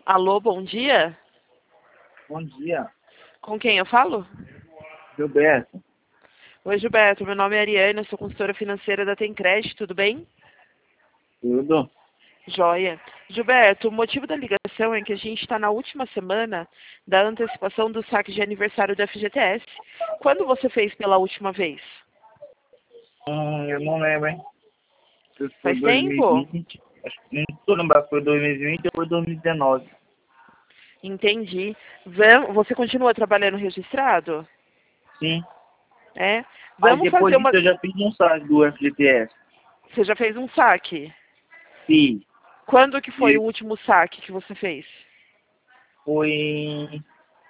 Alô, bom dia. Bom dia, Com quem eu falo? Gilberto. Oi, Gilberto. Meu nome é Ariane, eu sou consultora financeira da Tencred, tudo bem? Tudo? Joia. Gilberto, o motivo da ligação é que a gente está na última semana da antecipação do saque de aniversário do FGTS. Quando você fez pela última vez? Eu não lembro, hein? Se foi Faz tempo? 2020. Acho que não tô lembrado se foi 2020 ou foi 2019. Entendi. Você continua trabalhando registrado? Sim. É? Mas Vamos depois fazer disso uma... eu já fiz um site do FGTS. Você já fez um saque? Sim. Quando que foi E o último saque que você fez? foi em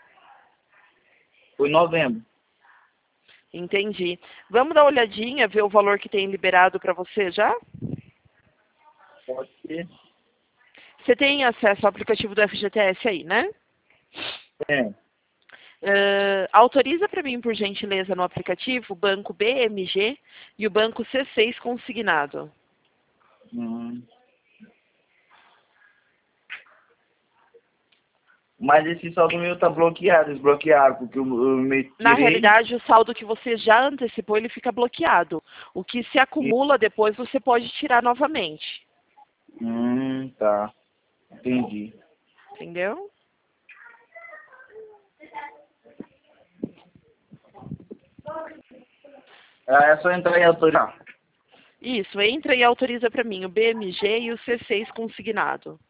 novembro. Entendi. Vamos dar uma olhadinha, ver o valor que tem liberado para você já? Pode ser. Você tem acesso ao aplicativo do FGTS aí, né? É. Autoriza para mim, por gentileza, no aplicativo, o banco BMG e o banco C6 consignado. Hum. Mas esse saldo meu tá bloqueado, desbloqueado, porque eu me Na tirei. realidade, o saldo que você já antecipou, ele fica bloqueado. O que se acumula depois, você pode tirar novamente. Tá. Entendi. Entendeu? É só entrar e autorizar. Isso, entra e autoriza para mim o BMG e o C6 consignado.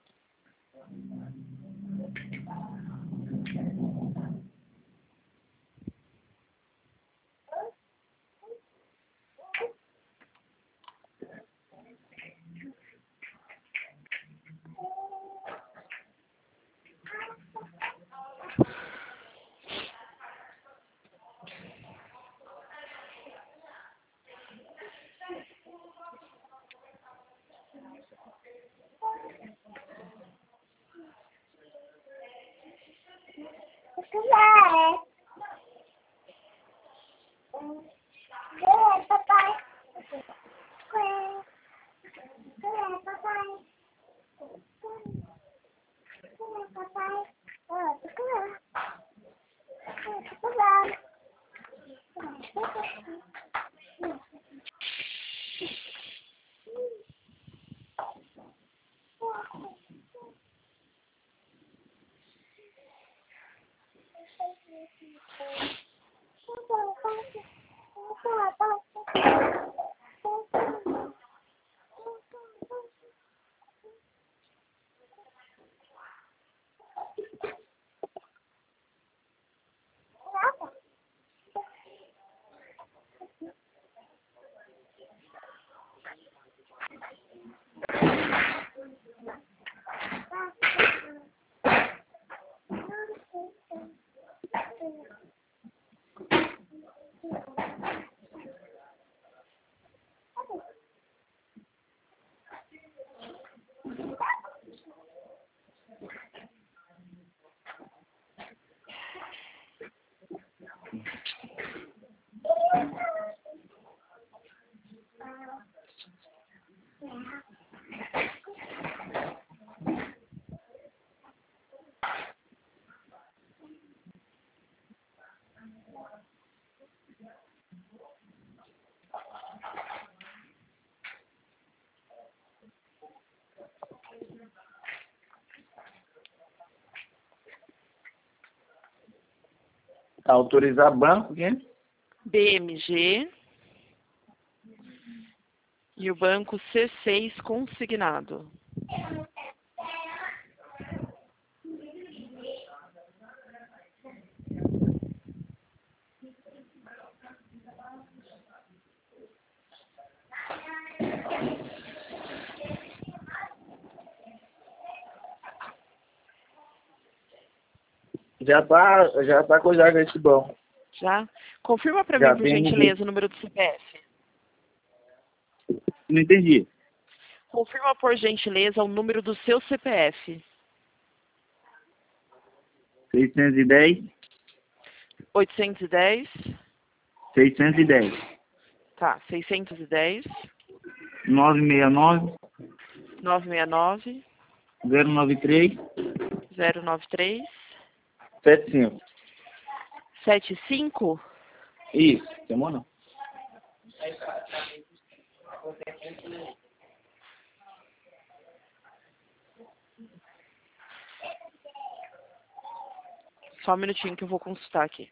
Autorizar banco, quem? BMG e o banco C6 consignado. Já tá coisado esse banco. Já? Confirma para mim, Já por BMG. gentileza, o número do CPF. Não entendi. Confirma, por gentileza, o número do seu CPF. 610, 810. 610, Tá, 610. 969, 969. 093, 093 75. 75. Isso. Demorou não? Só um minutinho que eu vou consultar aqui.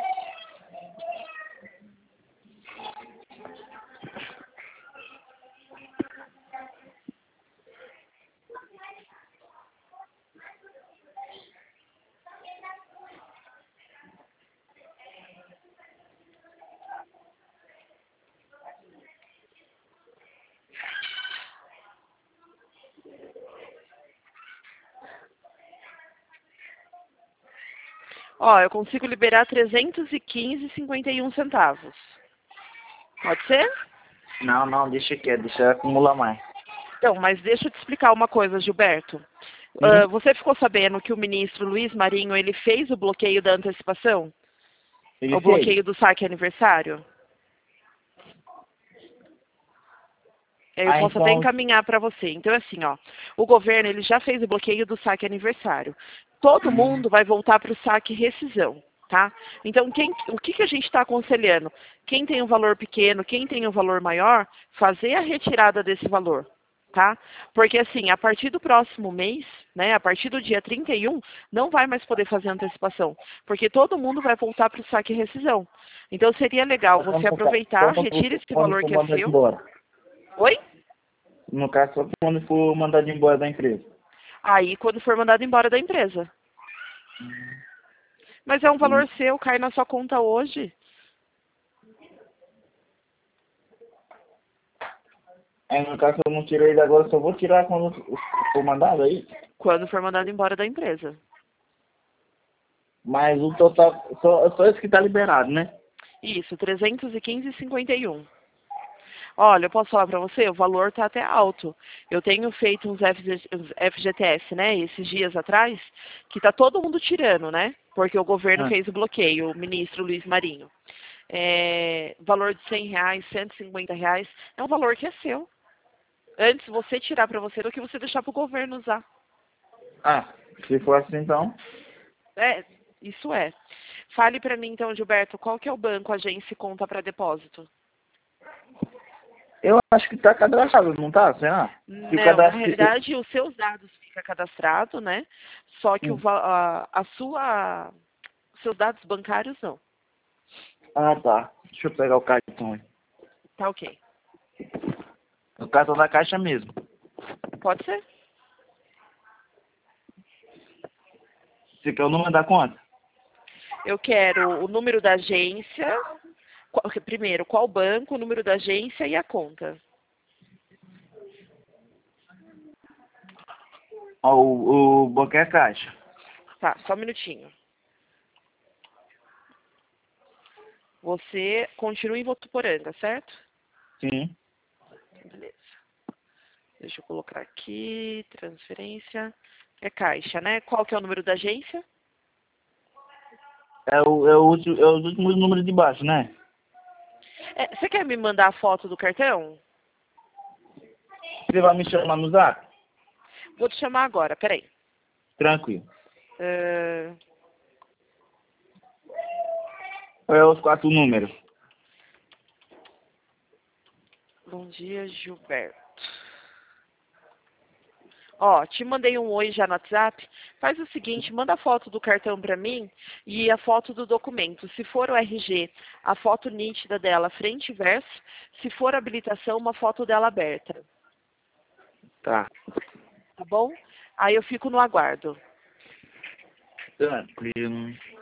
Ó, eu consigo liberar 315,51 centavos. Pode ser? Não, deixa quieto, deixa acumular mais. Então, mas deixa eu te explicar uma coisa, Gilberto. Você ficou sabendo que o ministro Luiz Marinho, ele fez o bloqueio da antecipação? Ele O fez. bloqueio do saque aniversário? Eu posso até encaminhar para você. Então, assim, ó, o governo ele já fez o bloqueio do saque aniversário. Todo mundo vai voltar para o saque rescisão, tá? Então, o que a gente está aconselhando? Quem tem um valor pequeno, quem tem um valor maior, fazer a retirada desse valor, tá? Porque, assim, a partir do próximo mês, né, a partir do dia 31, não vai mais poder fazer antecipação, porque todo mundo vai voltar para o saque rescisão. Então, seria legal você aproveitar, retira esse valor que é seu. Embora. Oi? No caso, só quando for mandado embora da empresa. Aí, quando for mandado embora da empresa. Mas é um valor seu, cai na sua conta hoje. Aí, no caso, eu não tirei ele agora, só vou tirar quando for mandado aí. Quando for mandado embora da empresa. Mas o total, só esse que tá liberado, né? Isso, 315,51. Olha, eu posso falar para você, o valor está até alto. Eu tenho feito uns FGTS, né, esses dias atrás, que está todo mundo tirando, né? Porque o governo fez o bloqueio, o ministro Luiz Marinho. Valor de R$100, R$150, é um valor que é seu. Antes você tirar para você do que você deixar para o governo usar. Ah, se for assim, então... Isso é. Fale para mim, então, Gilberto, qual que é o banco, agência e conta para depósito? Eu acho que tá cadastrado, não tá? Será? Não, na realidade, os seus dados ficam cadastrados, né? Só que seus dados bancários não. Ah, tá. Deixa eu pegar o cartão aí. Tá ok. O cartão da Caixa mesmo. Pode ser? Você quer o número da conta? Eu quero o número da agência. Primeiro, qual banco, o número da agência e a conta. Ó, o banco é a Caixa. Tá, só um minutinho. Você continua em Votuporanga, certo? Sim. Beleza. Deixa eu colocar aqui, transferência. É Caixa, né? Qual que é o número da agência? É os últimos números de baixo, né? Você quer me mandar a foto do cartão? Você vai me chamar no zap? Vou te chamar agora, peraí. Tranquilo. Qual é os 4 números? Bom dia, Gilberto. Ó, te mandei um oi já no WhatsApp. Faz o seguinte, manda a foto do cartão para mim e a foto do documento. Se for o RG, a foto nítida dela, frente e verso. Se for habilitação, uma foto dela aberta. Tá. Tá bom? Aí eu fico no aguardo. Tranquilo.